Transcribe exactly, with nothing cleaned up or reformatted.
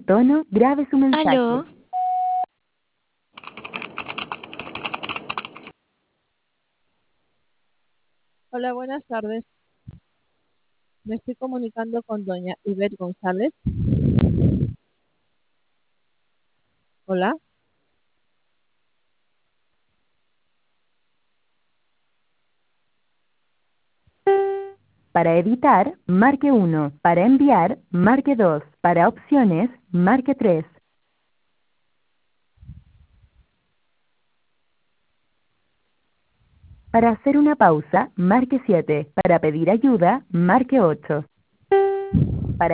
tono, grabe su mensaje. Aló. Hola, buenas tardes. Me estoy comunicando con doña Ivette González. Hola. Para editar, marque uno. Para enviar, marque dos. Para opciones, marque tres. Para hacer una pausa, marque siete. Para pedir ayuda, marque ocho.